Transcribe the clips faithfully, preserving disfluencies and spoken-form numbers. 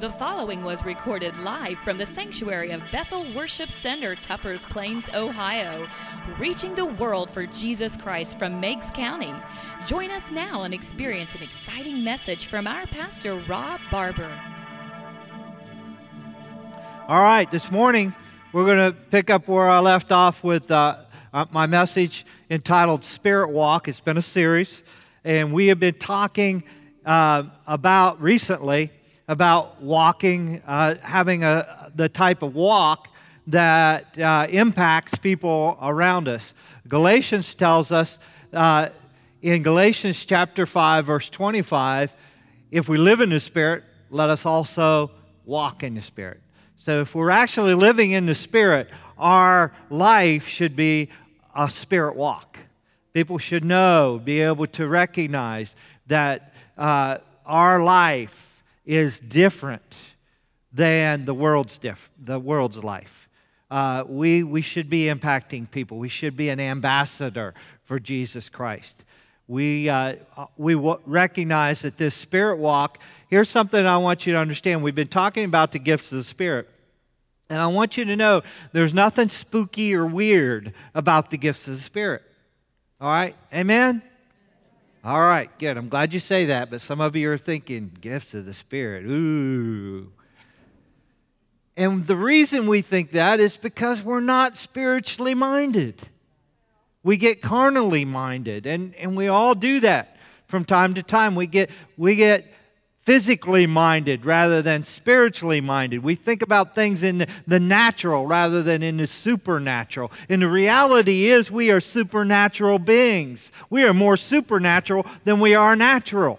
The following was recorded live from the sanctuary of Bethel Worship Center, Tuppers Plains, Ohio, reaching the world for Jesus Christ from Meigs County. Join us now and experience an exciting message from our pastor, Rob Barber. All right, this morning we're going to pick up where I left off with uh, uh, my message entitled Spirit Walk. It's been a series, and we have been talking uh, about recently about walking, uh, having a the type of walk that uh, impacts people around us. Galatians tells us uh, in Galatians chapter five, verse twenty-five, if we live in the Spirit, let us also walk in the Spirit. So if we're actually living in the Spirit, our life should be a Spirit walk. People should know, be able to recognize that uh, our life is different than the world's diff- the world's life. Uh, we we should be impacting people. We should be an ambassador for Jesus Christ. We uh, we w- recognize that this Spirit walk. Here's something I want you to understand. We've been talking about the gifts of the Spirit, and I want you to know there's nothing spooky or weird about the gifts of the Spirit. All right, amen. All right, good. I'm glad you say that, but some of you are thinking, gifts of the Spirit, ooh. And the reason we think that is because we're not spiritually minded. We get carnally minded, and, and we all do that from time to time. We get we get physically minded rather than spiritually minded. We think about things in the natural rather than in the supernatural. And the reality is we are supernatural beings. We are more supernatural than we are natural.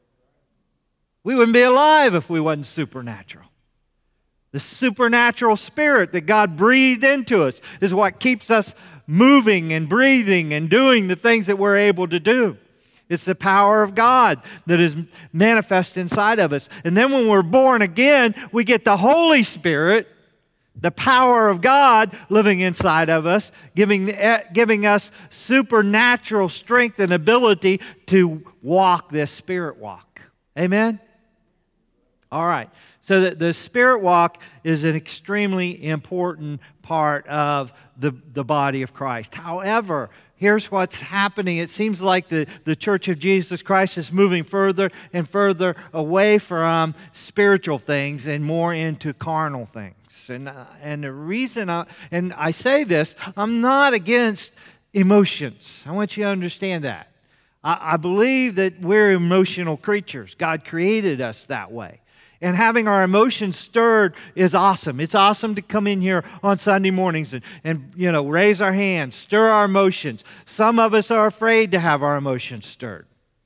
We wouldn't be alive if we wasn't supernatural. The supernatural spirit that God breathed into us is what keeps us moving and breathing and doing the things that we're able to do. It's the power of God that is manifest inside of us. And then when we're born again, we get the Holy Spirit, the power of God living inside of us, giving, giving us supernatural strength and ability to walk this Spirit walk. Amen? All right. So the, the Spirit walk is an extremely important part of the, the body of Christ. However, here's what's happening. It seems like the, the Church of Jesus Christ is moving further and further away from spiritual things and more into carnal things. And, uh, and the reason, I, and I say this, I'm not against emotions. I want you to understand that. I, I believe that we're emotional creatures. God created us that way. And having our emotions stirred is awesome. It's awesome to come in here on Sunday mornings and, and, you know, raise our hands, stir our emotions. Some of us are afraid to have our emotions stirred.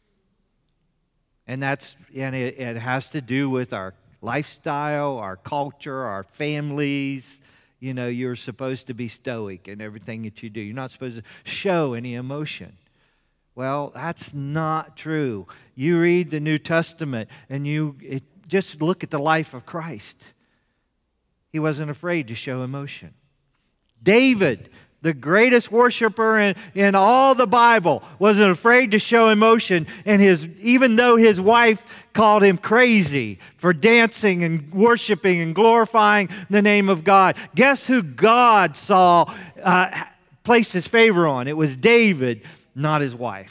And that's and it, it has to do with our lifestyle, our culture, our families. You know, you're supposed to be stoic in everything that you do. You're not supposed to show any emotion. Well, that's not true. You read the New Testament and you... It, Just look at the life of Christ. He wasn't afraid to show emotion. David, the greatest worshiper in, in all the Bible, wasn't afraid to show emotion. And his even though his wife called him crazy for dancing and worshiping and glorifying the name of God, guess who God saw uh, placed His favor on? It was David, not his wife.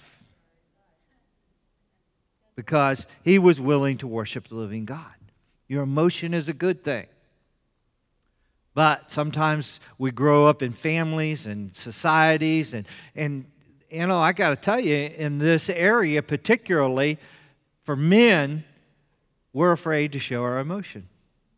Because he was willing to worship the living God. Your emotion is a good thing. But sometimes we grow up in families and societies. And, and you know, I got to tell you, in this area particularly, for men, we're afraid to show our emotion.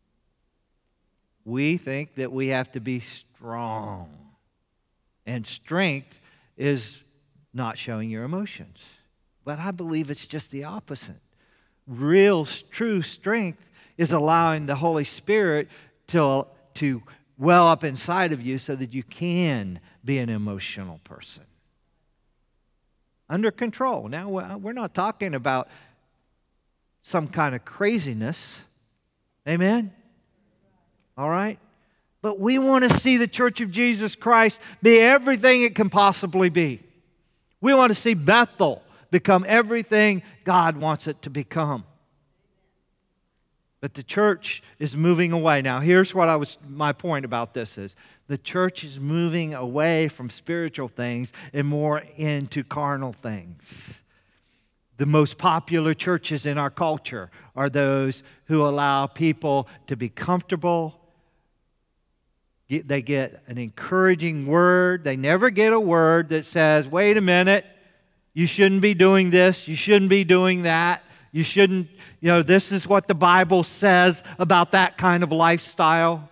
We think that we have to be strong. And strength is not showing your emotions. But I believe it's just the opposite. Real, true strength is allowing the Holy Spirit to, to well up inside of you so that you can be an emotional person. Under control. Now, we're not talking about some kind of craziness. Amen? All right? But we want to see the Church of Jesus Christ be everything it can possibly be. We want to see Bethel become everything God wants it to become. But the church is moving away. Now, here's what I was my point about this is the church is moving away from spiritual things and more into carnal things. The most popular churches in our culture are those who allow people to be comfortable. They get an encouraging word. They never get a word that says, wait a minute, you shouldn't be doing this, you shouldn't be doing that, you shouldn't, you know, this is what the Bible says about that kind of lifestyle.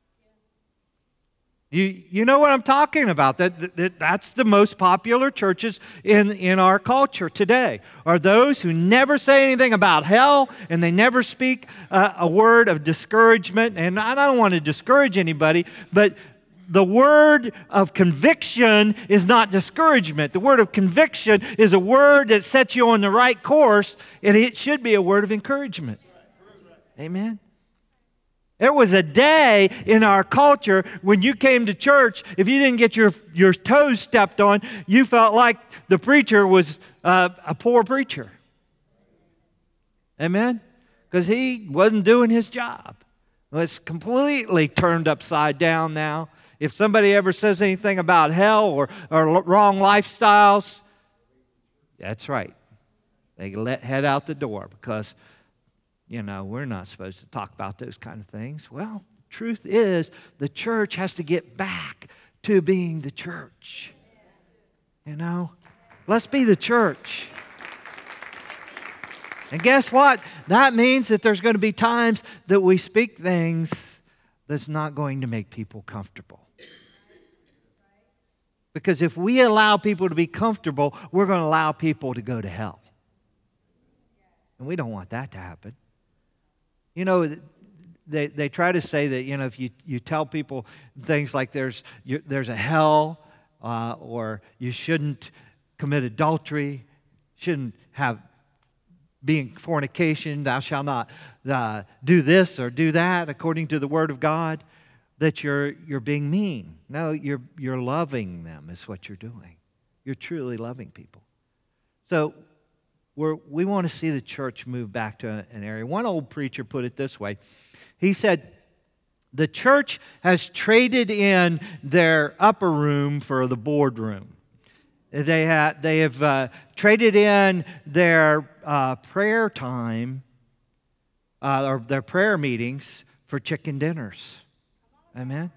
You, you know what I'm talking about. That, that, that's the most popular churches in, in our culture today, are those who never say anything about hell, and they never speak uh, a word of discouragement. And I don't want to discourage anybody, but the word of conviction is not discouragement. The word of conviction is a word that sets you on the right course, and it should be a word of encouragement. Amen? There was a day in our culture when you came to church, if you didn't get your, your toes stepped on, you felt like the preacher was uh, a poor preacher. Amen? Because he wasn't doing his job. Well, it's completely turned upside down now. If somebody ever says anything about hell or, or wrong lifestyles, that's right. They let head out the door because, you know, we're not supposed to talk about those kind of things. Well, truth is, the church has to get back to being the church. You know, let's be the church. And guess what? That means that there's going to be times that we speak things that's not going to make people comfortable. Because if we allow people to be comfortable, we're going to allow people to go to hell. And we don't want that to happen. You know, they, they try to say that, you know, if you, you tell people things like there's, you, there's a hell, uh, or you shouldn't commit adultery, shouldn't have, be in fornication, thou shalt not uh, do this or do that according to the Word of God, that you're, you're being mean. No, you're, you're loving them is what you're doing. You're truly loving people. So, We're, we want to see the church move back to an area. One old preacher put it this way. He said, the church has traded in their upper room for the boardroom. They, ha, they have uh, traded in their uh, prayer time, uh, or their prayer meetings for chicken dinners. Amen?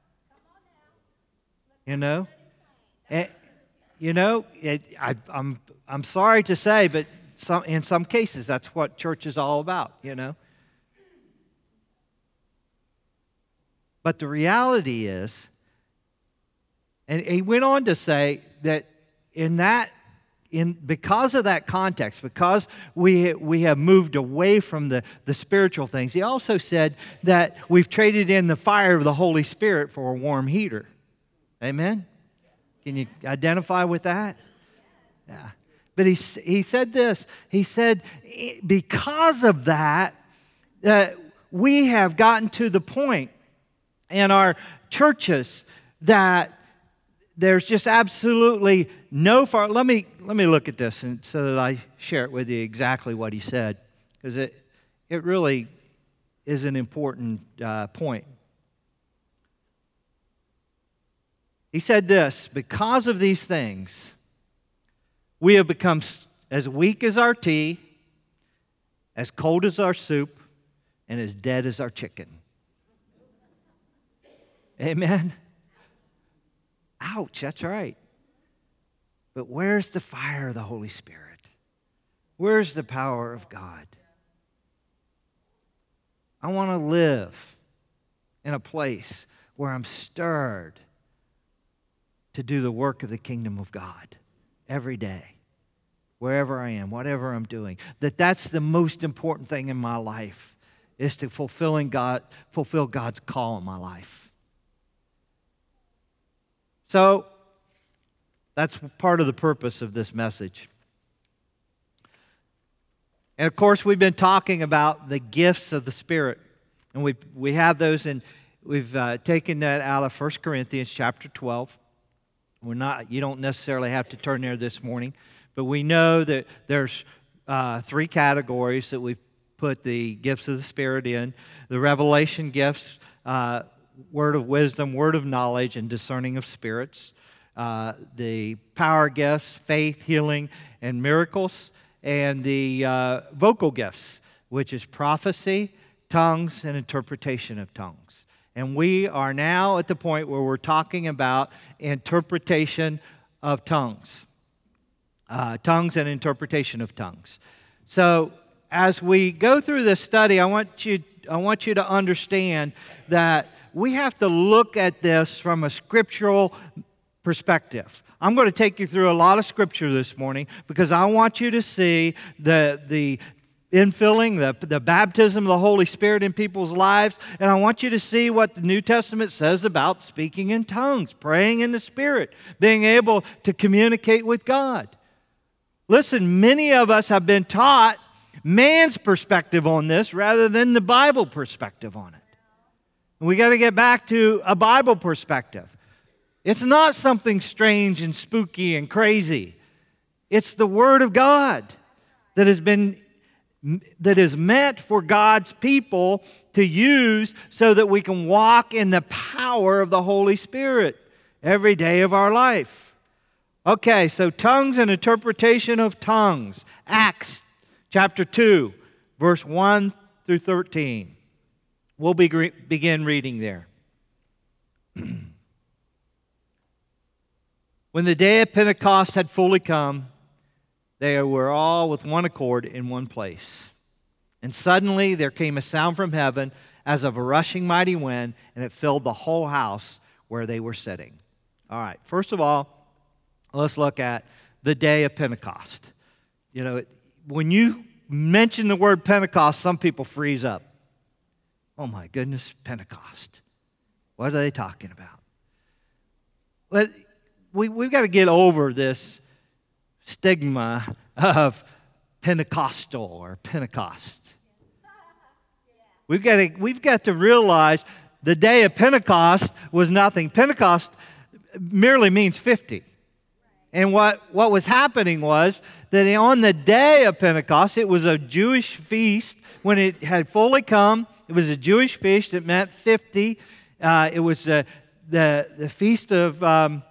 You know? And, You know, it, I, I'm I'm sorry to say, but some, in some cases, that's what church is all about, you know. But the reality is, and he went on to say that in that, in because of that context, because we we have moved away from the, the spiritual things, he also said that we've traded in the fire of the Holy Spirit for a warm heater. Amen? Can you identify with that? Yeah. But he, he said this. He said, because of that, uh, we have gotten to the point in our churches that there's just absolutely no far. Let me let me look at this and so that I share it with you exactly what he said, because it it really is an important uh, point. He said this, because of these things, we have become as weak as our tea, as cold as our soup, and as dead as our chicken. Amen? Ouch, that's right. But where's the fire of the Holy Spirit? Where's the power of God? I want to live in a place where I'm stirred to do the work of the kingdom of God every day, wherever I am, whatever I'm doing. That that's the most important thing in my life, is to fulfilling God, fulfill God's call in my life. So, that's part of the purpose of this message. And of course, we've been talking about the gifts of the Spirit. And we we have those in, we've uh, taken that out of First Corinthians chapter twelve. We're not, you don't necessarily have to turn there this morning, but we know that there's uh, three categories that we've put the gifts of the Spirit in. The revelation gifts, uh, word of wisdom, word of knowledge, and discerning of spirits. Uh, the power gifts, faith, healing, and miracles. And the uh, vocal gifts, which is prophecy, tongues, and interpretation of tongues. And we are now at the point where we're talking about interpretation of tongues. Uh, tongues and interpretation of tongues. So as we go through this study, I want you, I want you to understand that we have to look at this from a scriptural perspective. I'm going to take you through a lot of scripture this morning because I want you to see the, the infilling, the, the baptism of the Holy Spirit in people's lives, and I want you to see what the New Testament says about speaking in tongues, praying in the Spirit, being able to communicate with God. Listen, many of us have been taught man's perspective on this rather than the Bible perspective on it. We got to get back to a Bible perspective. It's not something strange and spooky and crazy. It's the Word of God that has been that is meant for God's people to use so that we can walk in the power of the Holy Spirit every day of our life. Okay, so tongues and interpretation of tongues. Acts chapter two, verse one through thirteen. We'll be, begin reading there. When the day of Pentecost had fully come, they were all with one accord in one place. And suddenly there came a sound from heaven as of a rushing mighty wind, and it filled the whole house where they were sitting. All right, first of all, let's look at the day of Pentecost. You know, when you mention the word Pentecost, some people freeze up. Oh my goodness, Pentecost. What are they talking about? Well, we, we've got to get over this stigma of Pentecostal or Pentecost. We've got to, we've got to realize the day of Pentecost was nothing. Pentecost merely means fifty. And what, what was happening was that on the day of Pentecost, it was a Jewish feast. When it had fully come, it was a Jewish feast that meant fifty. Uh, it was the, the, the feast of um,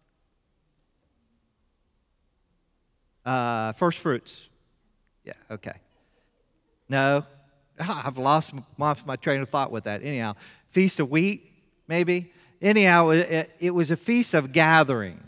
uh, first fruits. Yeah, okay. No, I've lost my, my train of thought with that. Anyhow, feast of wheat, maybe. Anyhow, it, it was a feast of gathering.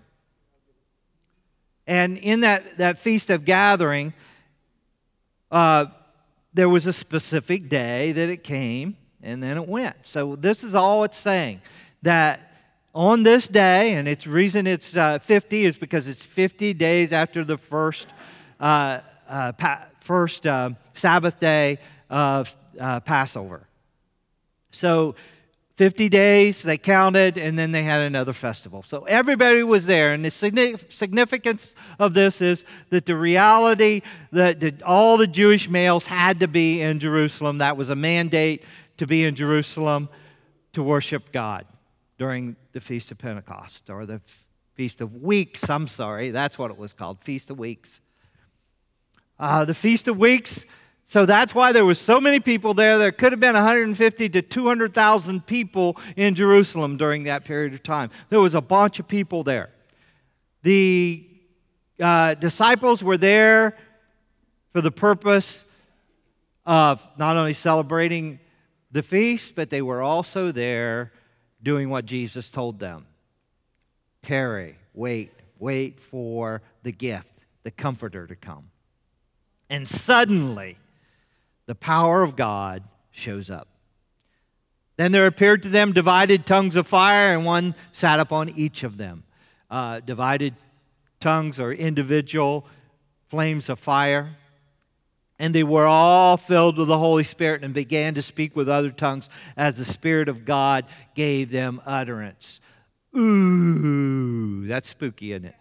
And in that, that feast of gathering, uh, there was a specific day that it came, and then it went. So this is all it's saying, that on this day, and its reason it's uh, fifty is because it's fifty days after the first uh, uh, pa- first uh, Sabbath day of uh, Passover. So fifty days, they counted, and then they had another festival. So everybody was there, and the significance of this is that the reality that all the Jewish males had to be in Jerusalem. That was a mandate to be in Jerusalem to worship God during the Feast of Pentecost, or the Feast of Weeks, I'm sorry, that's what it was called, Feast of Weeks. Uh, the Feast of Weeks, so that's why there was so many people there. There could have been one hundred fifty to two hundred thousand people in Jerusalem during that period of time. There was a bunch of people there. The uh, disciples were there for the purpose of not only celebrating the feast, but they were also there doing what Jesus told them. Tarry, wait, wait for the gift, the Comforter to come. And suddenly, the power of God shows up. Then there appeared to them divided tongues of fire, and one sat upon each of them. Uh, divided tongues or individual flames of fire. And they were all filled with the Holy Spirit and began to speak with other tongues as the Spirit of God gave them utterance. Ooh, that's spooky, isn't it?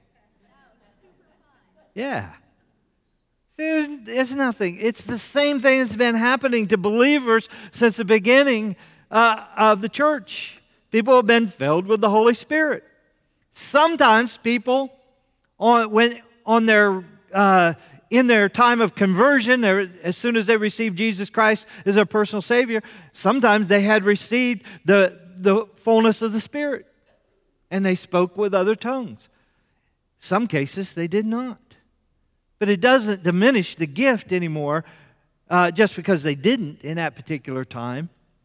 Yeah. There's, there's nothing. It's the same thing that's been happening to believers since the beginning uh, of the church. People have been filled with the Holy Spirit. Sometimes people, on when on their uh, in their time of conversion, as soon as they received Jesus Christ as their personal Savior, sometimes they had received the, the fullness of the Spirit, and they spoke with other tongues. Some cases they did not. But it doesn't diminish the gift anymore uh, just because they didn't in that particular time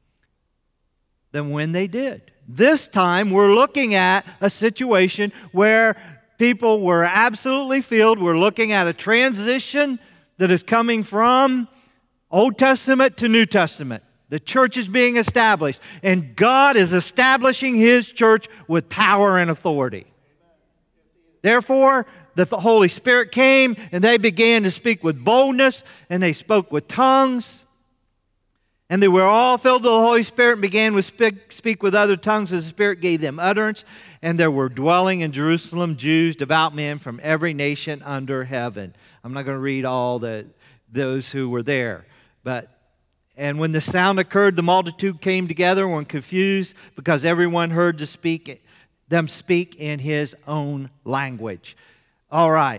than when they did. This time we're looking at a situation where people were absolutely filled. We're looking at a transition that is coming from Old Testament to New Testament. The church is being established, and God is establishing His church with power and authority. Therefore, the Holy Spirit came, and they began to speak with boldness, and they spoke with tongues. And they were all filled with the Holy Spirit and began to speak, speak with other tongues as the Spirit gave them utterance. And there were dwelling in Jerusalem Jews, devout men from every nation under heaven. I'm not going to read all the those who were there. But and when the sound occurred, the multitude came together and were confused because everyone heard to speak, them speak in his own language. All right.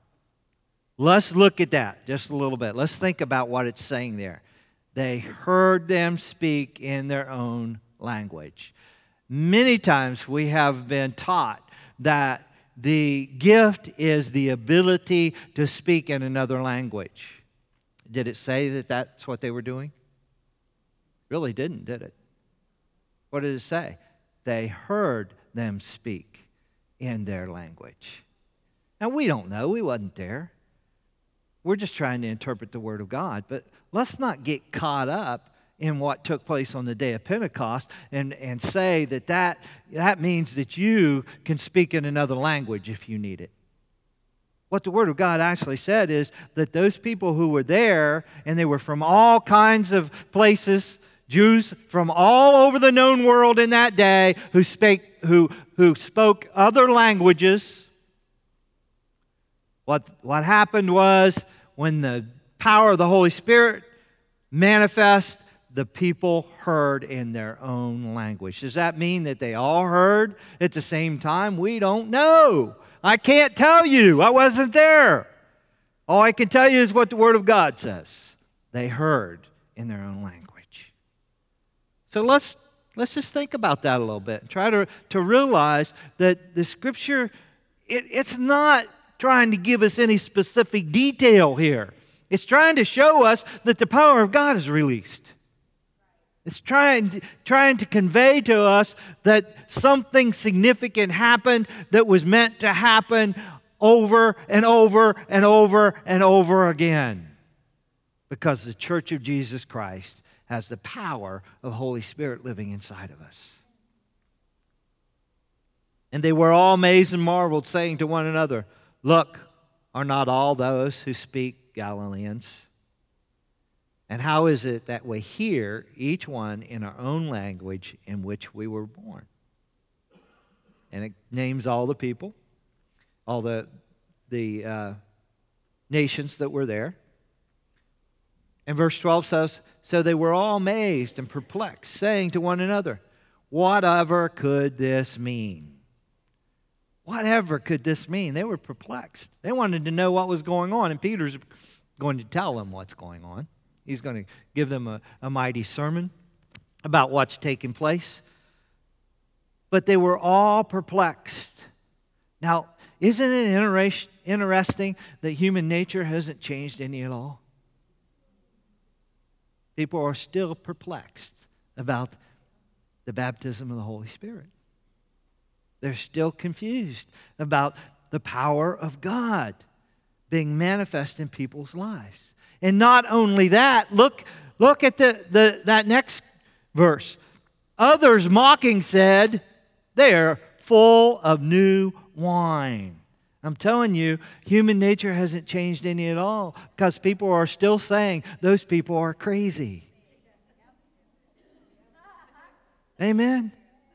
Let's look at that just a little bit. Let's think about what it's saying there. They heard them speak in their own language. Many times we have been taught that the gift is the ability to speak in another language. Did it say that that's what they were doing? Really didn't, did it? What did it say? They heard them speak in their language. Now, we don't know. We wasn't there. We're just trying to interpret the Word of God. But let's not get caught up in what took place on the day of Pentecost and, and say that, that that means that you can speak in another language if you need it. What the Word of God actually said is that those people who were there, and they were from all kinds of places, Jews from all over the known world in that day who spake, who, who spoke other languages. What, what happened was when the power of the Holy Spirit manifest, the people heard in their own language. Does that mean that they all heard at the same time? We don't know. I can't tell you. I wasn't there. All I can tell you is what the Word of God says. They heard in their own language. So let's let's just think about that a little bit and try to, to realize that the Scripture, it, it's not trying to give us any specific detail here. It's trying to show us that the power of God is released. It's trying to, trying to convey to us that something significant happened that was meant to happen over and over and over and over again. Because the Church of Jesus Christ has the power of the Holy Spirit living inside of us. And they were all amazed and marveled, saying to one another, "Look, are not all those who speak Galileans? And how is it that we hear each one in our own language in which we were born?" And it names all the people, all the, the uh, nations that were there. And verse twelve says, "So they were all amazed and perplexed, saying to one another, 'Whatever could this mean?'" Whatever could this mean? They were perplexed. They wanted to know what was going on, and Peter's going to tell them what's going on. He's going to give them a, a mighty sermon about what's taking place. But they were all perplexed. Now, isn't it inter- interesting that human nature hasn't changed any at all? People are still perplexed about the baptism of the Holy Spirit. They're still confused about the power of God being manifest in people's lives. And not only that, look, look at the, the that next verse. "Others mocking said, 'They're full of new wine.'" I'm telling you, human nature hasn't changed any at all because people are still saying those people are crazy. Amen?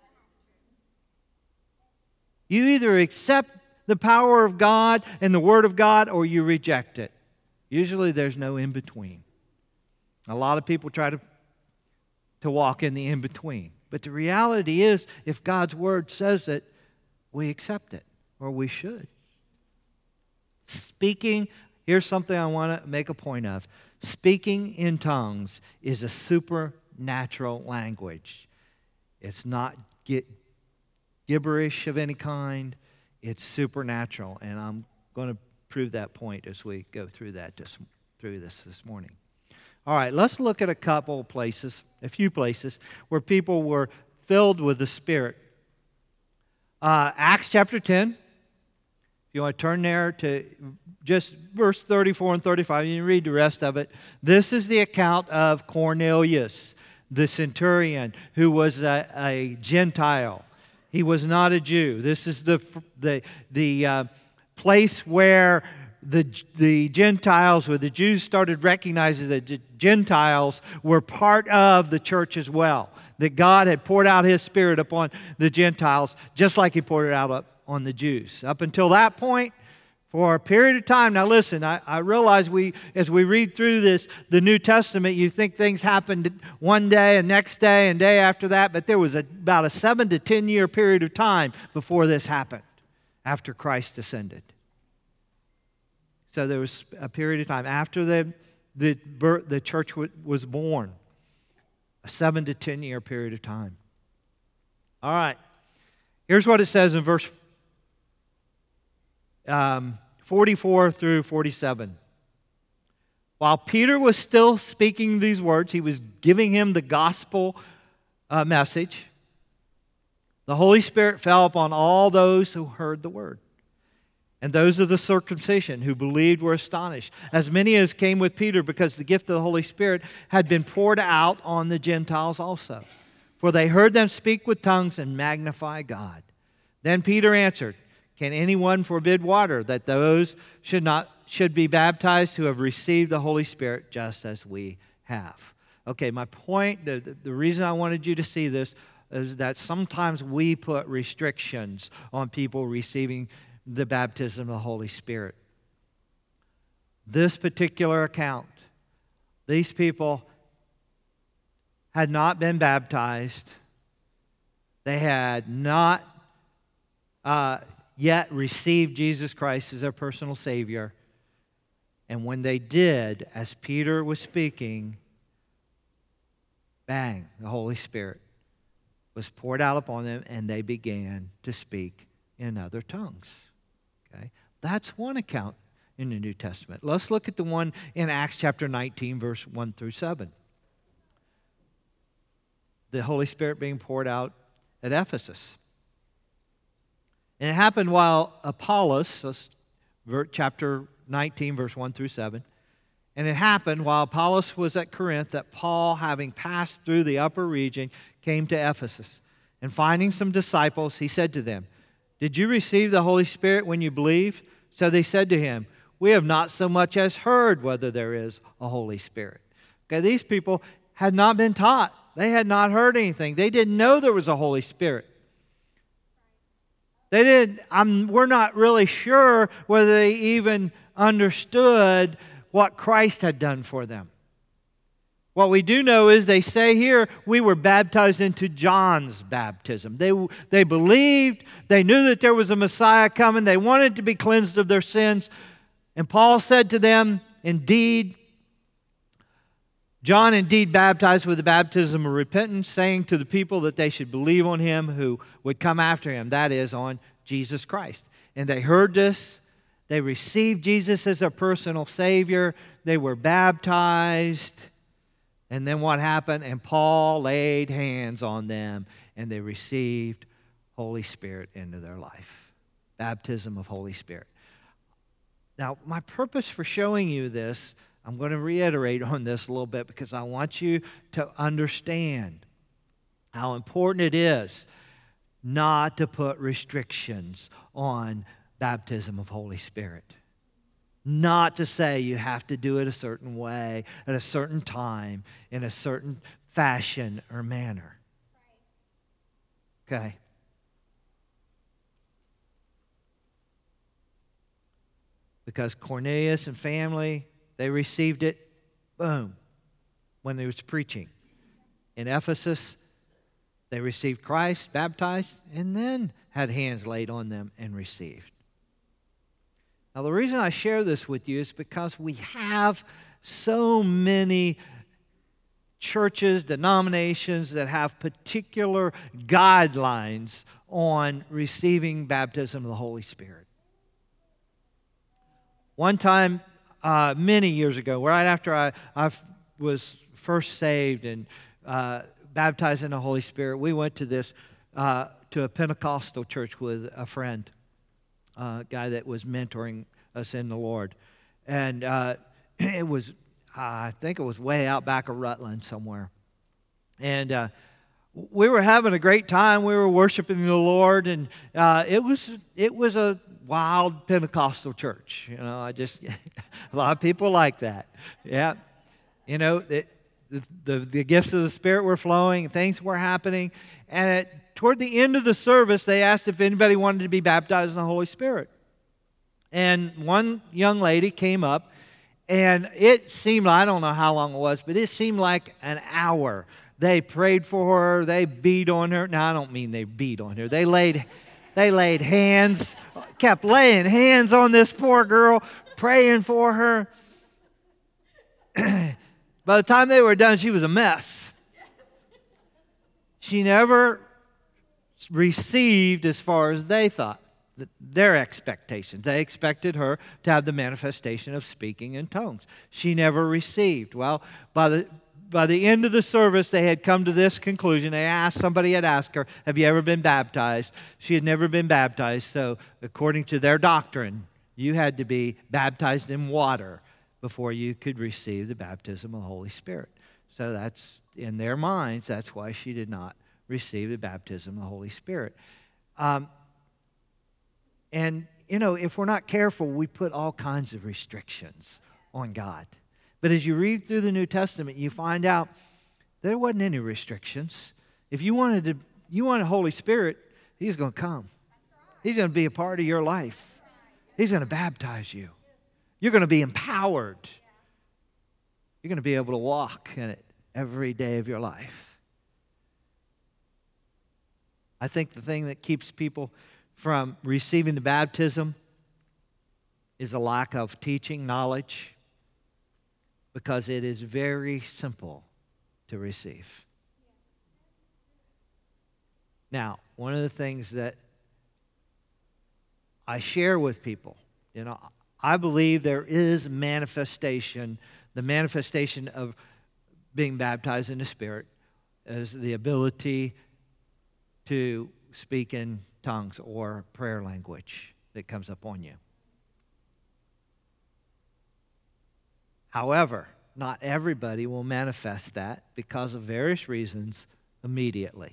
You either accept the power of God and the Word of God or you reject it. Usually there's no in-between. A lot of people try to, to walk in the in-between. But the reality is, if God's Word says it, we accept it, or we should. Speaking Here's something I want to make a point of. Speaking in tongues is a supernatural language. It's not gi- gibberish of any kind. It's supernatural, and I'm going to prove that point as we go through that this, through this this morning. All right, let's look at a couple places, a few places where people were filled with the Spirit. Uh, Acts chapter ten. If you want to turn there to just verse thirty-four and thirty-five, you can read the rest of it. This is the account of Cornelius, the centurion, who was a, a Gentile. He was not a Jew. This is the the the uh, place where the the Gentiles, where the Jews started recognizing that the Gentiles were part of the church as well. That God had poured out His Spirit upon the Gentiles, just like He poured it out up on the Jews. Up until that point, for a period of time. Now listen, I, I realize we, as we read through this, the New Testament, you think things happened one day and next day and day after that, but there was a, about a seven to ten year period of time before this happened, after Christ ascended. So there was a period of time after the, the, birth, the church w- was born, a seven to ten year period of time. All right, here's what it says in verse Um, forty-four through forty-seven. While Peter was still speaking these words, he was giving him the gospel uh, message. The Holy Spirit fell upon all those who heard the word. And those of the circumcision who believed were astonished, as many as came with Peter, because the gift of the Holy Spirit had been poured out on the Gentiles also. For they heard them speak with tongues and magnify God. Then Peter answered, "Can anyone forbid water that those should not should be baptized who have received the Holy Spirit just as we have?" Okay, my point, the, the reason I wanted you to see this is that sometimes we put restrictions on people receiving the baptism of the Holy Spirit. This particular account, these people had not been baptized. They had not uh, yet received Jesus Christ as their personal Savior. And when they did, as Peter was speaking, bang, the Holy Spirit was poured out upon them, and they began to speak in other tongues. Okay, that's one account in the New Testament. Let's look at the one in Acts chapter nineteen, verse one through seven. The Holy Spirit being poured out at Ephesus. And it happened while Apollos, chapter nineteen, verse one through seven, and it happened while Apollos was at Corinth that Paul, having passed through the upper region, came to Ephesus. And finding some disciples, he said to them, "Did you receive the Holy Spirit when you believed?" So they said to him, "We have not so much as heard whether there is a Holy Spirit." Okay, these people had not been taught. They had not heard anything. They didn't know there was a Holy Spirit. They didn't, I'm, we're not really sure whether they even understood what Christ had done for them. What we do know is they say here, we were baptized into John's baptism. They, they believed, they knew that there was a Messiah coming, they wanted to be cleansed of their sins. And Paul said to them, indeed, John indeed baptized with the baptism of repentance, saying to the people that they should believe on him who would come after him, that is, on Jesus Christ. And they heard this. They received Jesus as their personal Savior. They were baptized. And then what happened? And Paul laid hands on them, and they received Holy Spirit into their life. Baptism of Holy Spirit. Now, my purpose for showing you this, I'm going to reiterate on this a little bit because I want you to understand how important it is not to put restrictions on baptism of Holy Spirit. Not to say you have to do it a certain way, at a certain time, in a certain fashion or manner. Okay? Because Cornelius and family, they received it, boom, when he was preaching. In Ephesus, they received Christ, baptized, and then had hands laid on them and received. Now, the reason I share this with you is because we have so many churches, denominations that have particular guidelines on receiving baptism of the Holy Spirit. One time, uh, many years ago, right after I, I was first saved and uh, baptized in the Holy Spirit, we went to this uh, to a Pentecostal church with a friend, a uh, guy that was mentoring us in the Lord, and uh, it was, uh, I think it was way out back of Rutland somewhere, and uh, we were having a great time. We were worshiping the Lord, and uh, it was it was a wild Pentecostal church. You know, I just a lot of people like that. Yeah, you know, the, the the gifts of the Spirit were flowing, things were happening, and at, toward the end of the service, they asked if anybody wanted to be baptized in the Holy Spirit. And one young lady came up, and it seemed, I don't know how long it was, but it seemed like an hour. They prayed for her. They beat on her. Now, I don't mean they beat on her. They laid, they laid hands, kept laying hands on this poor girl, praying for her. By the time they were done, she was a mess. She never received as far as they thought, their expectations. They expected her to have the manifestation of speaking in tongues. She never received. Well, by the By the end of the service, they had come to this conclusion. They asked, somebody had asked her, have you ever been baptized? She had never been baptized, so according to their doctrine, you had to be baptized in water before you could receive the baptism of the Holy Spirit. So that's, in their minds, that's why she did not receive the baptism of the Holy Spirit. Um, and, you know, if we're not careful, we put all kinds of restrictions on God. But as you read through the New Testament, you find out there wasn't any restrictions. If you wanted to, you wanted Holy Spirit, He's going to come. He's going to be a part of your life. He's going to baptize you. You're going to be empowered. You're going to be able to walk in it every day of your life. I think the thing that keeps people from receiving the baptism is a lack of teaching, knowledge, because it is very simple to receive. Now, one of the things that I share with people, you know, I believe there is manifestation, the manifestation of being baptized in the Spirit is the ability to speak in tongues or prayer language that comes upon you. However, not everybody will manifest that because of various reasons immediately.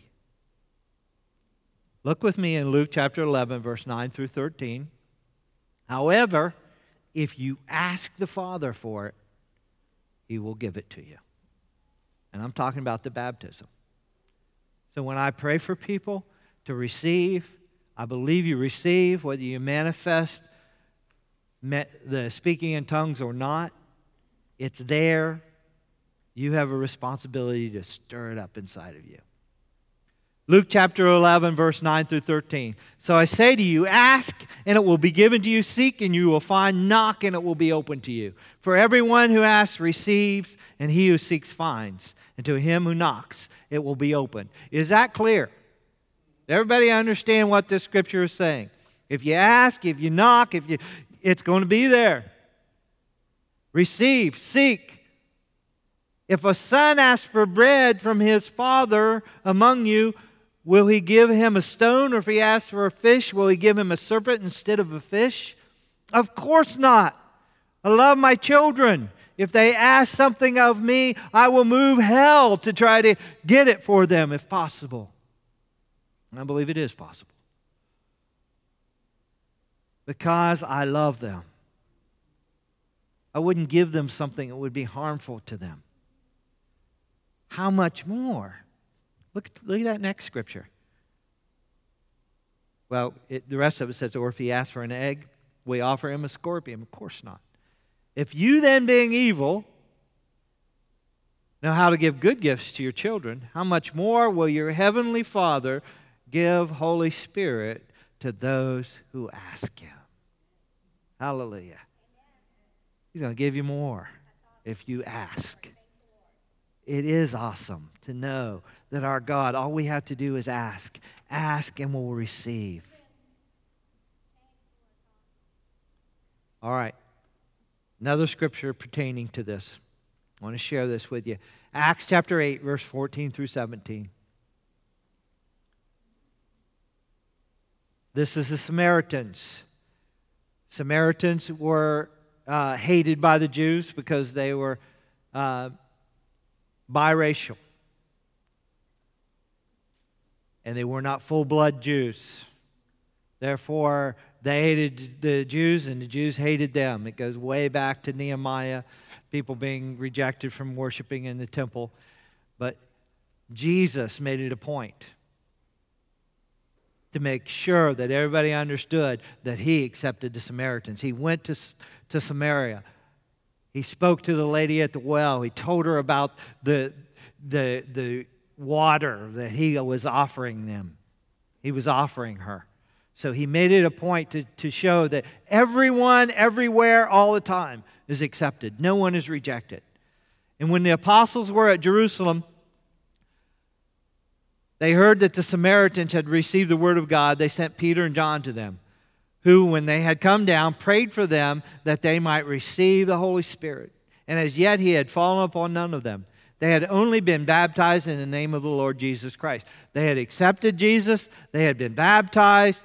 Look with me in Luke chapter eleven, verse nine through thirteen. However, if you ask the Father for it, He will give it to you. And I'm talking about the baptism. So when I pray for people to receive, I believe you receive, whether you manifest the speaking in tongues or not. It's there. You have a responsibility to stir it up inside of you. Luke chapter eleven, verse nine through thirteen. So I say to you, ask, and it will be given to you. Seek, and you will find. Knock, and it will be open to you. For everyone who asks receives, and he who seeks finds. And to him who knocks, it will be opened. Is that clear? Everybody understand what this scripture is saying? If you ask, if you knock, if you, it's going to be there. Receive, seek. If a son asks for bread from his father among you, will he give him a stone? Or if he asks for a fish, will he give him a serpent instead of a fish? Of course not. I love my children. If they ask something of me, I will move hell to try to get it for them if possible. And I believe it is possible. Because I love them. I wouldn't give them something that would be harmful to them. How much more? Look, look at that next scripture. Well, it, the rest of it says, or if he asks for an egg, we offer him a scorpion. Of course not. If you then, being evil, know how to give good gifts to your children, how much more will your heavenly Father give Holy Spirit to those who ask Him? Hallelujah. He's going to give you more if you ask. It is awesome to know that our God, all we have to do is ask. Ask and we'll receive. All right. Another scripture pertaining to this. I want to share this with you. Acts chapter eight, verse fourteen through seventeen. This is the Samaritans. Samaritans were uh, hated by the Jews because they were uh, biracial. And they were not full-blood Jews. Therefore, they hated the Jews and the Jews hated them. It goes way back to Nehemiah, people being rejected from worshiping in the temple. But Jesus made it a point to make sure that everybody understood that He accepted the Samaritans. He went to, to Samaria. He spoke to the lady at the well. He told her about the, the, the water that He was offering them. He was offering her. So He made it a point to, to show that everyone, everywhere, all the time is accepted. No one is rejected. And when the apostles were at Jerusalem, they heard that the Samaritans had received the word of God. They sent Peter and John to them, who, when they had come down, prayed for them that they might receive the Holy Spirit. And as yet He had fallen upon none of them. They had only been baptized in the name of the Lord Jesus Christ. They had accepted Jesus. They had been baptized.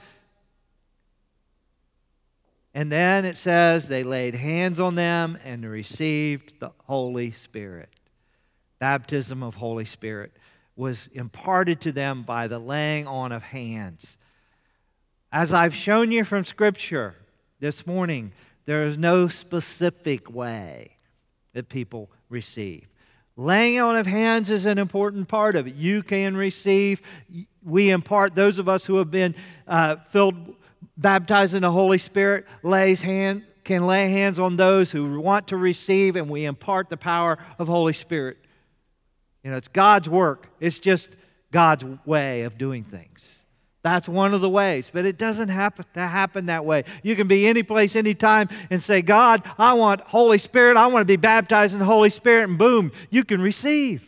And then it says they laid hands on them and received the Holy Spirit. Baptism of Holy Spirit was imparted to them by the laying on of hands. As I've shown you from Scripture this morning, there is no specific way that people receive. Laying on of hands is an important part of it. You can receive. We impart, those of us who have been uh, filled, baptized in the Holy Spirit, lays hand, can lay hands on those who want to receive, and we impart the power of Holy Spirit. You know, it's God's work. It's just God's way of doing things. That's one of the ways, but it doesn't happen to happen that way. You can be any place, any time, and say, God, I want Holy Spirit. I want to be baptized in the Holy Spirit, and boom, you can receive.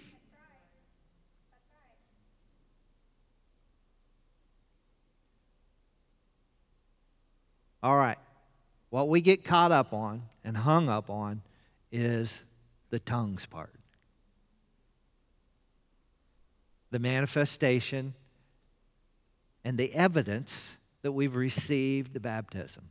All right. What we get caught up on and hung up on is the tongues part. The manifestation and the evidence that we've received the baptism.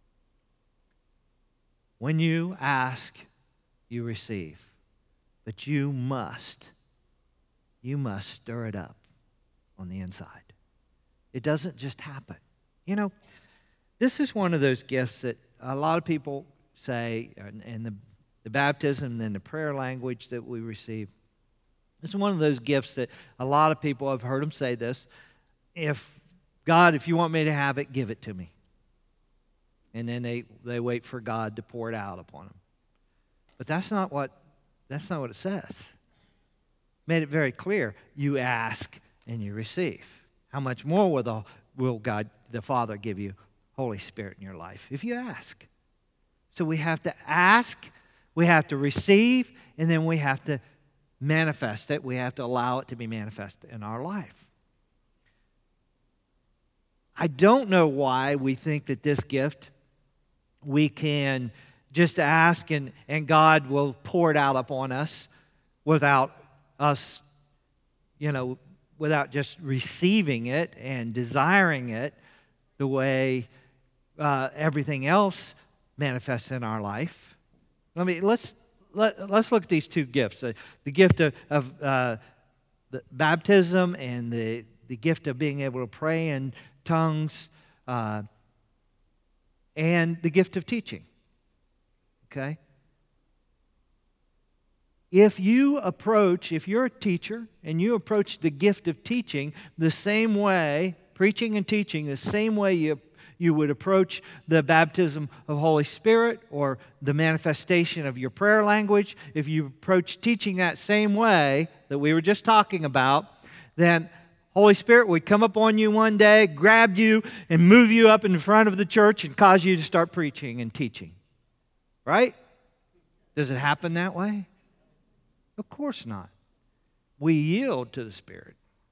When you ask, you receive. But you must, you must stir it up on the inside. It doesn't just happen. You know, this is one of those gifts that a lot of people say, and the, the baptism and the prayer language that we receive. It's one of those gifts that a lot of people, I've heard them say this, if God, if you want me to have it, give it to me. And then they, they wait for God to pour it out upon them. But that's not what, that's not what it says. Made it very clear. You ask and you receive. How much more will, the, will God, the Father, give you Holy Spirit in your life if you ask? So we have to ask, we have to receive, and then we have to manifest it. We have to allow it to be manifested in our life. I don't know why we think that this gift we can just ask and, and God will pour it out upon us without us, you know, without just receiving it and desiring it the way uh, everything else manifests in our life. I mean, let's Let, let's look at these two gifts. Uh, the gift of, of uh, the baptism and the, the gift of being able to pray in tongues uh, and the gift of teaching. Okay? If you approach, if you're a teacher and you approach the gift of teaching the same way, preaching and teaching the same way you you would approach the baptism of Holy Spirit or the manifestation of your prayer language, if you approach teaching that same way that we were just talking about, then Holy Spirit would come upon you one day, grab you, and move you up in front of the church and cause you to start preaching and teaching. Right? Does it happen that way? Of course not. We yield to the Spirit.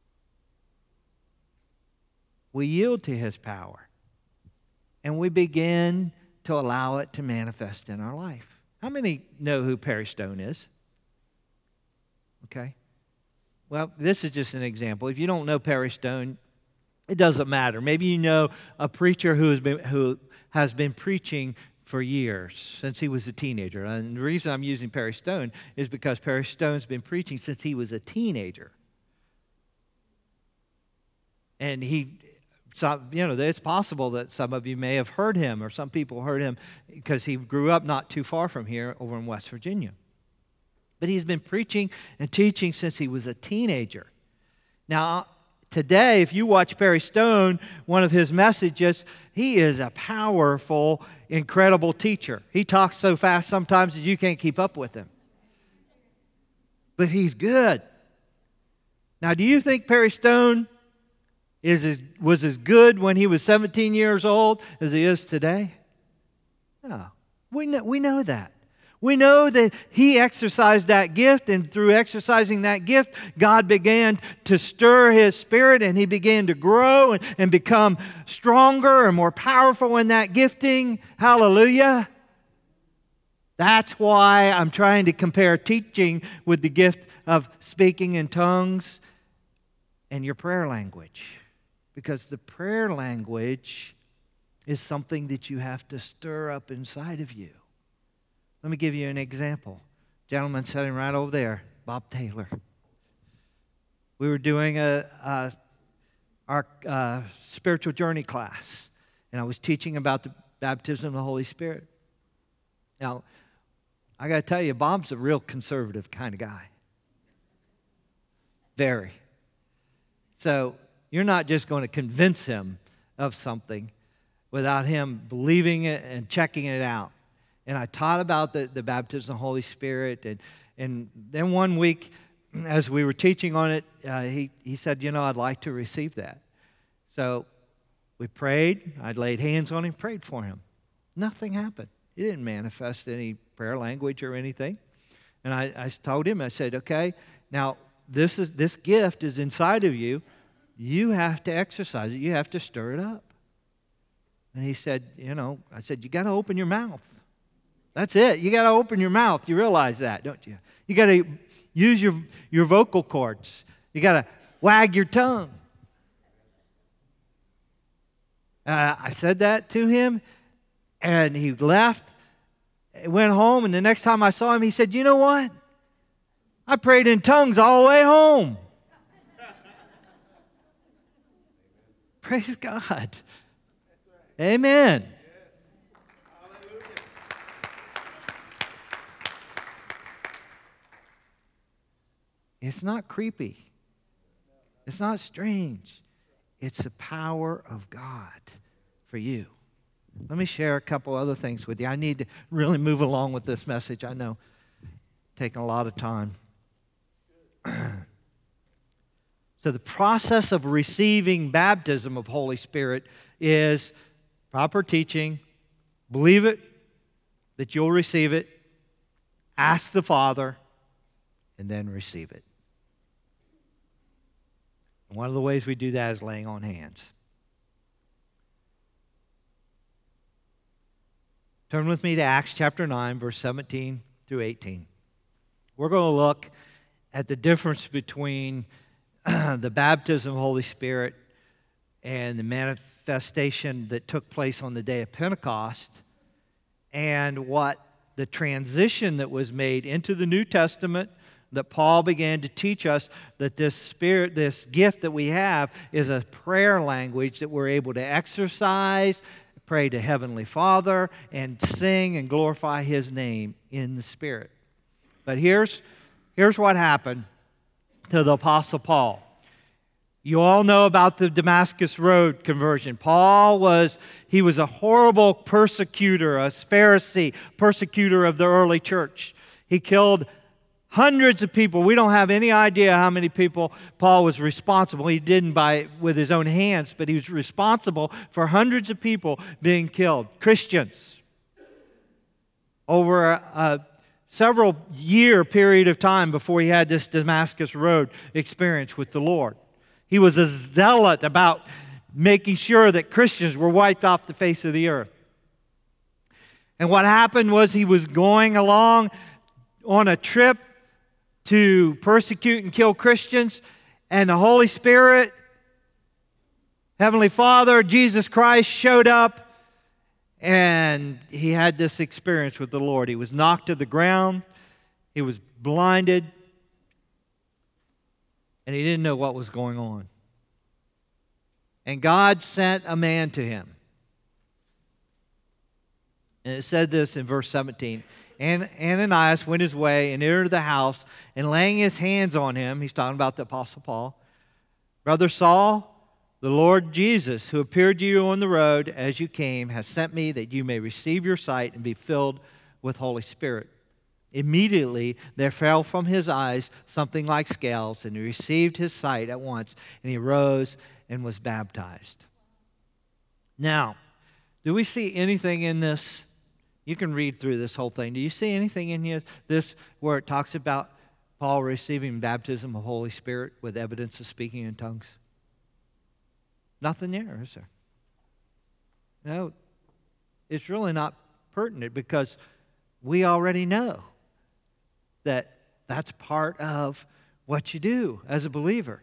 We yield to His power. And we begin to allow it to manifest in our life. How many know who Perry Stone is? Okay. Well, this is just an example. If you don't know Perry Stone, it doesn't matter. Maybe you know a preacher who has been who has been preaching for years, since he was a teenager. And the reason I'm using Perry Stone is because Perry Stone's been preaching since he was a teenager. And he, so, you know, it's possible that some of you may have heard him, or some people heard him because he grew up not too far from here over in West Virginia. But he's been preaching and teaching since he was a teenager. Now, today, if you watch Perry Stone, one of his messages, he is a powerful, incredible teacher. He talks so fast sometimes that you can't keep up with him. But he's good. Now, do you think Perry Stone is as, was as good when he was seventeen years old as he is today? No. We know, we know that. We know that he exercised that gift, and through exercising that gift, God began to stir his spirit, and he began to grow and, and become stronger and more powerful in that gifting. Hallelujah. That's why I'm trying to compare teaching with the gift of speaking in tongues and your prayer language. Because the prayer language is something that you have to stir up inside of you. Let me give you an example. Gentleman sitting right over there, Bob Taylor. We were doing a, a our uh, spiritual journey class, and I was teaching about the baptism of the Holy Spirit. Now, I got to tell you, Bob's a real conservative kind of guy. Very. So you're not just going to convince him of something without him believing it and checking it out. And I taught about the, the baptism of the Holy Spirit. And, and then one week, as we were teaching on it, uh, he, he said, you know, I'd like to receive that. So we prayed. I laid hands on him, prayed for him. Nothing happened. He didn't manifest any prayer language or anything. And I, I told him, I said, okay, now this is this gift is inside of you. You have to exercise it. You have to stir it up. And he said, you know, I said, you got to open your mouth. That's it. You got to open your mouth. You realize that, don't you? You got to use your, your vocal cords. You got to wag your tongue. Uh, I said that to him, and he left, went home, and the next time I saw him, he said, you know what? I prayed in tongues all the way home. Praise God. Amen. It's not creepy. It's not strange. It's the power of God for you. Let me share a couple other things with you. I need to really move along with this message. I know taking a lot of time. So the process of receiving baptism of Holy Spirit is proper teaching, believe it, that you'll receive it, ask the Father, and then receive it. One of the ways we do that is laying on hands. Turn with me to Acts chapter nine, verse seventeen through eighteen. We're going to look at the difference between the baptism of the Holy Spirit and the manifestation that took place on the day of Pentecost, and what the transition that was made into the New Testament, that Paul began to teach us that this spirit, this gift that we have is a prayer language that we're able to exercise, pray to Heavenly Father, and sing and glorify His name in the Spirit. But here's, here's what happened to the Apostle Paul. You all know about the Damascus Road conversion. Paul was, he was a horrible persecutor, a Pharisee, persecutor of the early church. He killed Hundreds of people. We don't have any idea how many people Paul was responsible. He didn't by with his own hands, but he was responsible for hundreds of people being killed. Christians. Over a, a several year period of time before he had this Damascus Road experience with the Lord. He was a zealot about making sure that Christians were wiped off the face of the earth. And what happened was he was going along on a trip to persecute and kill Christians, and the Holy Spirit, Heavenly Father, Jesus Christ showed up, and he had this experience with the Lord. He was knocked to the ground, he was blinded, and he didn't know what was going on. And God sent a man to him. And it said this in verse seventeen. And Ananias went his way and entered the house, and laying his hands on him, he's talking about the Apostle Paul, Brother Saul, the Lord Jesus, who appeared to you on the road as you came, has sent me that you may receive your sight and be filled with Holy Spirit. Immediately there fell from his eyes something like scales, and he received his sight at once, and he rose and was baptized. Now, do we see anything in this? You can read through this whole thing. Do you see anything in here, this where it talks about Paul receiving baptism of Holy Spirit with evidence of speaking in tongues? Nothing there, is there? No, it's really not pertinent because we already know that that's part of what you do as a believer.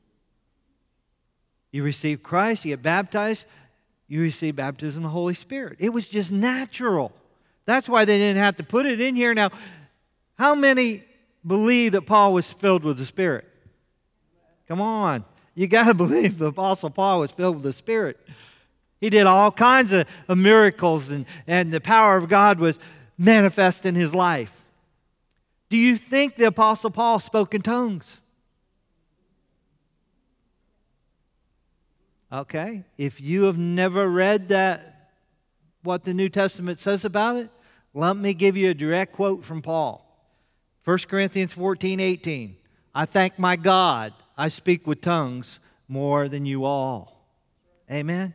You receive Christ, you get baptized, you receive baptism of the Holy Spirit. It was just natural. That's why they didn't have to put it in here. Now, how many believe that Paul was filled with the Spirit? Come on. You got to believe the Apostle Paul was filled with the Spirit. He did all kinds of, of miracles, and, and the power of God was manifest in his life. Do you think the Apostle Paul spoke in tongues? Okay. If you have never read that, what the New Testament says about it, let me give you a direct quote from Paul. First Corinthians fourteen eighteen. I thank my God I speak with tongues more than you all. Amen?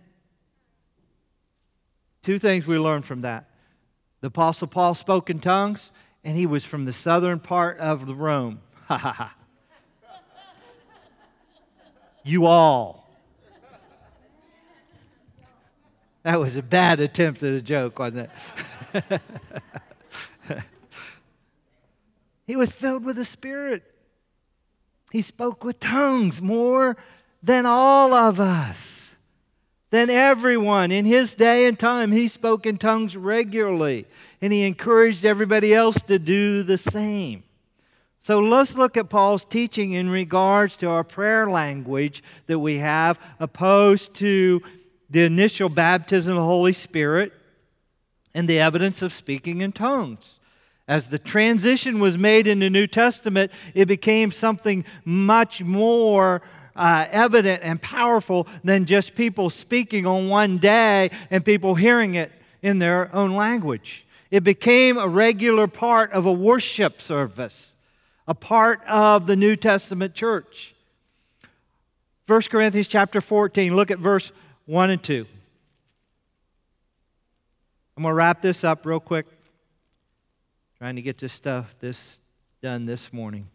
Two things we learn from that. The Apostle Paul spoke in tongues, and he was from the southern part of the Rome. Ha ha ha. You all. That was a bad attempt at a joke, wasn't it? He was filled with the Spirit. He spoke with tongues more than all of us, than everyone. In his day and time, he spoke in tongues regularly, and he encouraged everybody else to do the same. So let's look at Paul's teaching in regards to our prayer language that we have, opposed to the initial baptism of the Holy Spirit and the evidence of speaking in tongues. As the transition was made in the New Testament, it became something much more uh, evident and powerful than just people speaking on one day and people hearing it in their own language. It became a regular part of a worship service, a part of the New Testament church. First Corinthians chapter fourteen, look at verse one and two. I'm going to wrap this up real quick. Trying to get this stuff this done this morning.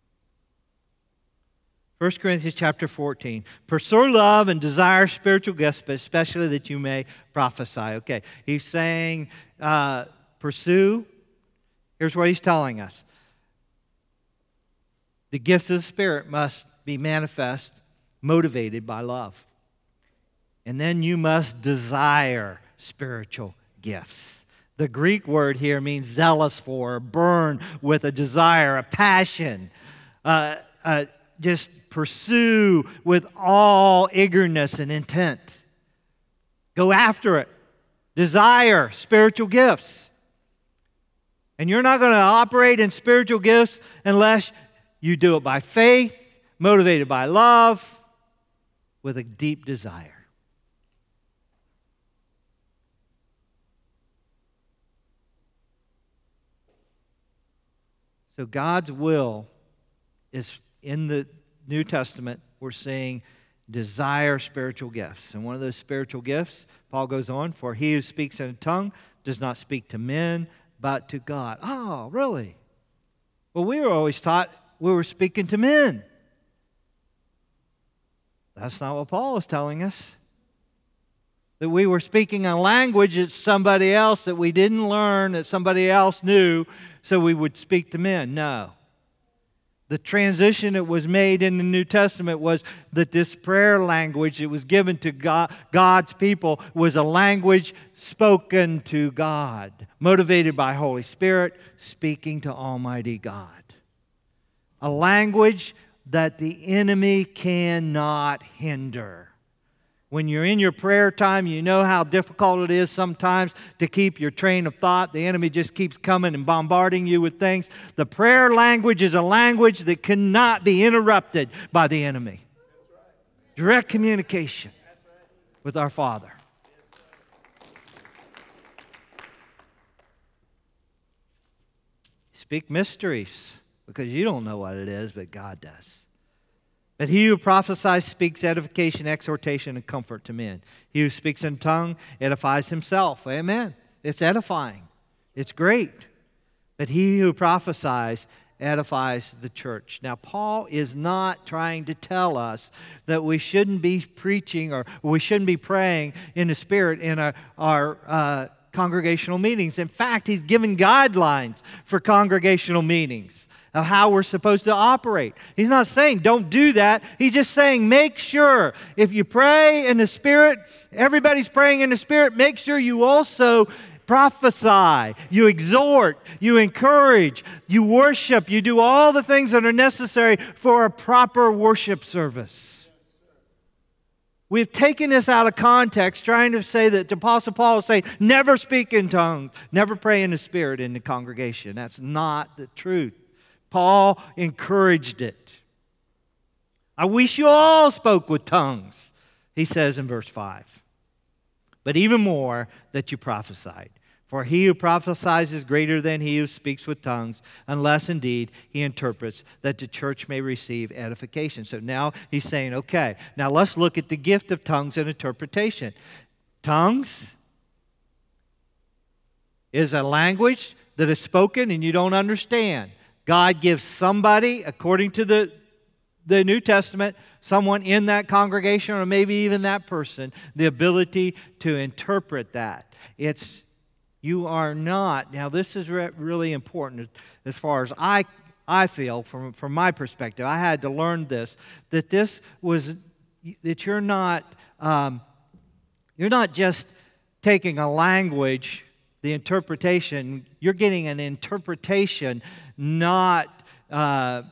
First Corinthians chapter fourteen. Pursue love and desire spiritual gifts, but especially that you may prophesy. Okay, he's saying uh, pursue. Here's what he's telling us. The gifts of the Spirit must be manifest, motivated by love. And then you must desire spiritual gifts. The Greek word here means zealous for, burn with a desire, a passion. Uh, uh, just pursue with all eagerness and intent. Go after it. Desire spiritual gifts. And you're not going to operate in spiritual gifts unless you do it by faith, motivated by love, with a deep desire. So God's will is in the New Testament, we're seeing desire spiritual gifts. And one of those spiritual gifts, Paul goes on, for he who speaks in a tongue does not speak to men, but to God. Oh, really? Well, we were always taught we were speaking to men. That's not what Paul was telling us. That we were speaking a language that somebody else, that we didn't learn, that somebody else knew, so we would speak to men. No. The transition that was made in the New Testament was that this prayer language that was given to God, God's people was a language spoken to God, motivated by Holy Spirit, speaking to Almighty God. A language that the enemy cannot hinder. When you're in your prayer time, you know how difficult it is sometimes to keep your train of thought. The enemy just keeps coming and bombarding you with things. The prayer language is a language that cannot be interrupted by the enemy. Direct communication with our Father. Speak mysteries, because you don't know what it is, but God does. But he who prophesies speaks edification, exhortation, and comfort to men. He who speaks in tongue edifies himself. Amen. It's edifying. It's great. But he who prophesies edifies the church. Now, Paul is not trying to tell us that we shouldn't be preaching or we shouldn't be praying in the Spirit in our, our uh, congregational meetings. In fact, he's given guidelines for congregational meetings of how we're supposed to operate. He's not saying don't do that. He's just saying make sure if you pray in the Spirit, everybody's praying in the Spirit, make sure you also prophesy, you exhort, you encourage, you worship, you do all the things that are necessary for a proper worship service. We've taken this out of context, trying to say that the Apostle Paul is saying, never speak in tongues, never pray in the Spirit in the congregation. That's not the truth. Paul encouraged it. I wish you all spoke with tongues, he says in verse five. But even more, that you prophesied. For he who prophesies is greater than he who speaks with tongues, unless indeed he interprets, that the church may receive edification. So now he's saying, okay, now let's look at the gift of tongues and interpretation. Tongues is a language that is spoken and you don't understand. God gives somebody, according to the, the New Testament, someone in that congregation or maybe even that person, the ability to interpret that. It's, you are not, now this is re- really important as far as I, I feel from, from my perspective. I had to learn this, that this was, that you're not, um, you're not just taking a language, the interpretation, you're getting an interpretation, not, uh,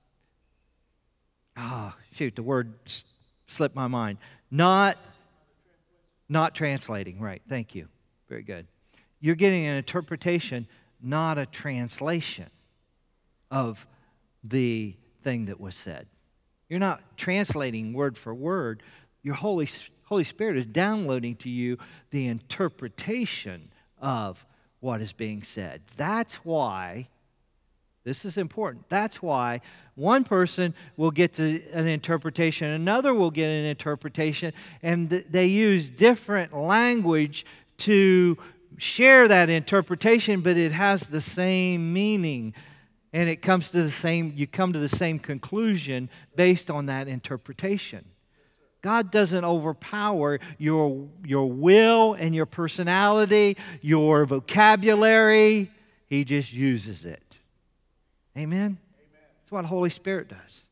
oh, shoot, the word slipped my mind. Not, not translating, right, thank you. Very good. You're getting an interpretation, not a translation of the thing that was said. You're not translating word for word. Your Holy, Holy Spirit is downloading to you the interpretation of what is being said. That's why, this is important, that's why one person will get to an interpretation, another will get an interpretation, and th- they use different language to share that interpretation, but it has the same meaning, and it comes to the same, you come to the same conclusion based on that interpretation. God doesn't overpower your, your will and your personality, your vocabulary. He just uses it. Amen? Amen. That's what the Holy Spirit does.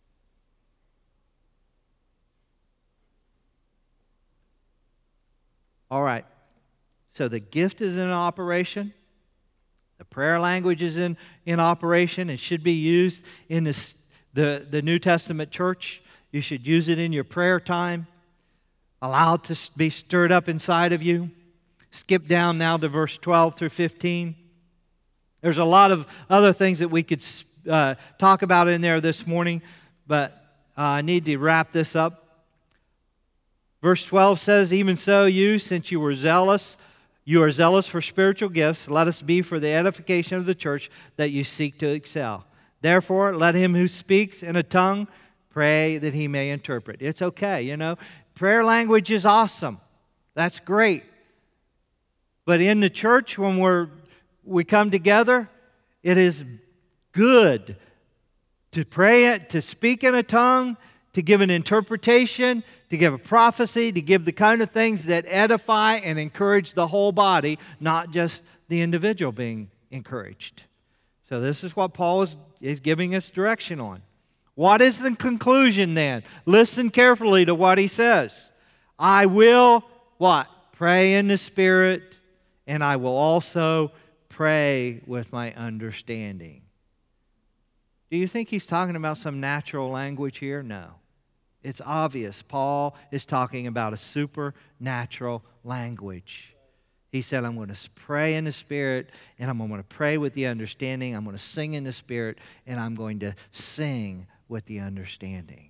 All right. So the gift is in operation. The prayer language is in, in operation. It should be used in this, the, the New Testament church. You should use it in your prayer time. Allow it to be stirred up inside of you. Skip down now to verse twelve through fifteen. There's a lot of other things that we could uh, talk about in there this morning, but uh, I need to wrap this up. Verse twelve says, even so, you, since you were zealous, You are zealous for spiritual gifts. Let us be for the edification of the church that you seek to excel. Therefore, let him who speaks in a tongue pray that he may interpret. It's okay, you know. Prayer language is awesome. That's great. But in the church, when we're we come together, it is good to pray it, to speak in a tongue, to give an interpretation, to give a prophecy, to give the kind of things that edify and encourage the whole body, not just the individual being encouraged. So this is what Paul is, is giving us direction on. What is the conclusion then? Listen carefully to what he says. I will, what? Pray in the Spirit, and I will also pray with my understanding. Do you think he's talking about some natural language here? No. It's obvious. Paul is talking about a supernatural language. He said, I'm going to pray in the Spirit, and I'm going to pray with the understanding. I'm going to sing in the Spirit, and I'm going to sing with the understanding.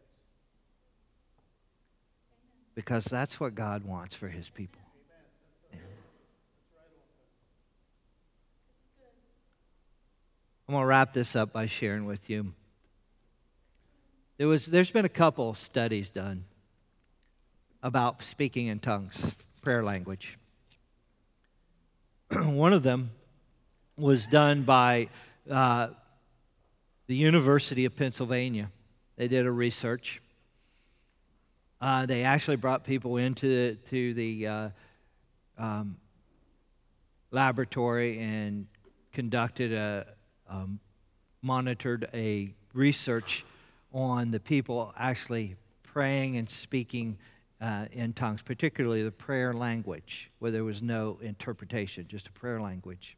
Because that's what God wants for His people. I'm going to wrap this up by sharing with you. There was, there's been a couple studies done about speaking in tongues, prayer language. One of them was done by uh, the University of Pennsylvania. They did a research. Uh, they actually brought people into to the uh, um, laboratory and conducted a um, monitored a research on the people actually praying and speaking uh, in tongues, particularly the prayer language, where there was no interpretation, just a prayer language.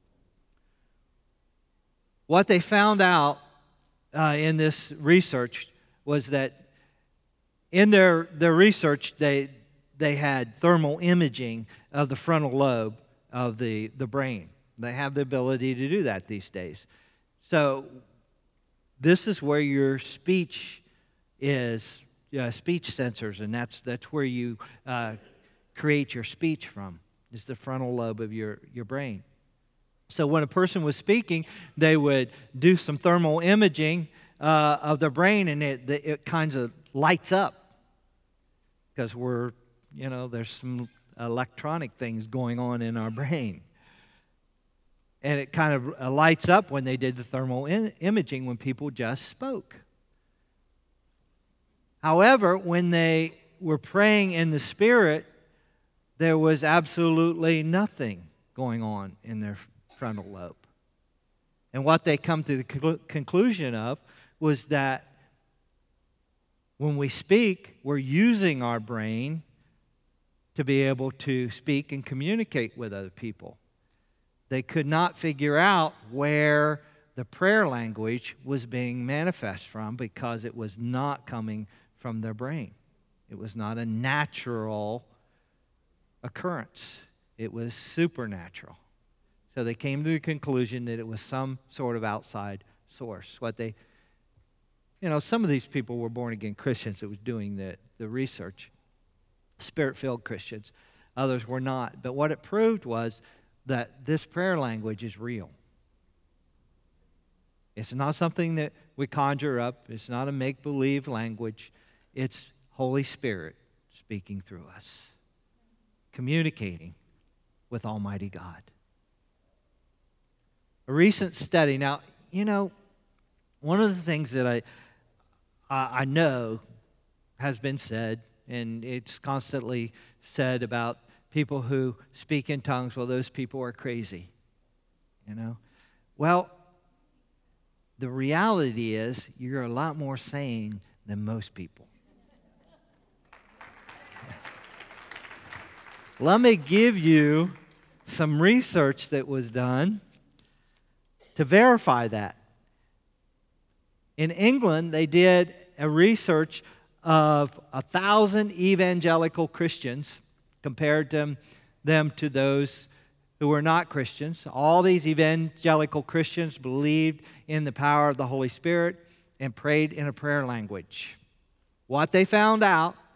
What they found out uh, in this research was that in their, their research, they, they had thermal imaging of the frontal lobe of the, the brain. They have the ability to do that these days. So this is where your speech is, uh, speech sensors, and that's that's where you uh, create your speech from, is the frontal lobe of your, your brain. So when a person was speaking, they would do some thermal imaging uh, of the brain, and it, it kind of lights up because we're, you know, there's some electronic things going on in our brain. And it kind of lights up when they did the thermal in- imaging when people just spoke. However, when they were praying in the Spirit, there was absolutely nothing going on in their frontal lobe. And what they come to the cl- conclusion of was that when we speak, we're using our brain to be able to speak and communicate with other people. They could not figure out where the prayer language was being manifest from because it was not coming from their brain. It was not a natural occurrence. It was supernatural. So they came to the conclusion that it was some sort of outside source. What they, you know, some of these people were born-again Christians that was doing the, the research, Spirit-filled Christians. Others were not. But what it proved was that this prayer language is real. It's not something that we conjure up. It's not a make-believe language. It's Holy Spirit speaking through us, communicating with Almighty God. A recent study, now, you know, one of the things that I, I know has been said, and it's constantly said about people who speak in tongues, well, those people are crazy, you know. Well, the reality is you're a lot more sane than most people. Let me give you some research that was done to verify that. In England, they did a research of a thousand evangelical Christians, compared them, them to those who were not Christians. All these evangelical Christians believed in the power of the Holy Spirit and prayed in a prayer language. What they found out